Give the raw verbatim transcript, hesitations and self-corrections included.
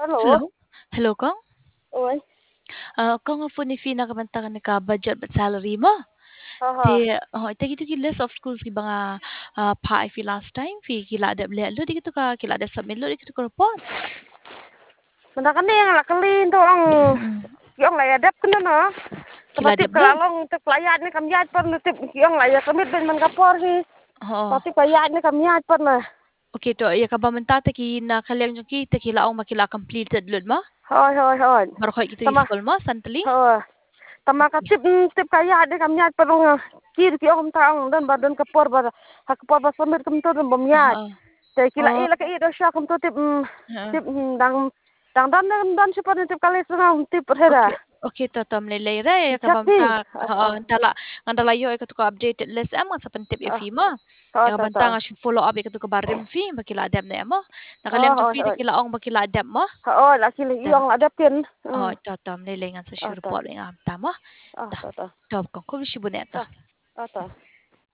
Hello? Hello? Hello, Kong? Oi. Ah, Kong phone ni Fina kamantakan ka budget but salary mo. Aha. Ti oh tagi tu ki list of schools ki banga ah, pa fi last time fi kila ada beli lu di gitu ka kila ada submit lu di gitu ka report. Benda kan ni yang lah kelin tu orang Mm. yang lah adap kena na. Kila ada Tapi lu. kalau tip layat ni kami yat pun tip yang lah ya kami ben man kapor ni. Oh. Tapi layat ni kami yat pun lah. Okay to ya ka ba menta ta ki na kalyang nyo ki ta kila ong makila completed lu mo. Hoi hoi hoi. Baru koi gitu Tama. school mo santali. Hoi. Tama ka tip tip kaya ni kami yat pun orang kir ki orang taong dan badan kapor bar hak kapor bas pamit kami tu dan bom yat. Oh. Jadi kila Oh. eh laki eh dosya kami tu tip Uh. tip dang dang dan dan dan siapa ni tip kali setengah tip hera. Okay. Okay to tom le le re ka bam Cakap. ta ha ndala ndala yo ka to ka updated list am sa pantip Ah, ifi mo. oh, Ya ka tak, banta tak. nga shi follow up ka to ka barim fi bakila adem ne mo. Oh, Nakalyang to oh, fi te oh. kila ong bakila adem mo. Oh, laki lagi Tem. yang ada pin. Oh Hmm. to tom le le nga sa shi Oh, tak. report nga ta mo. Oh, Ta. tak, tak. To ko ko shi buneta. Tak, oh, tak.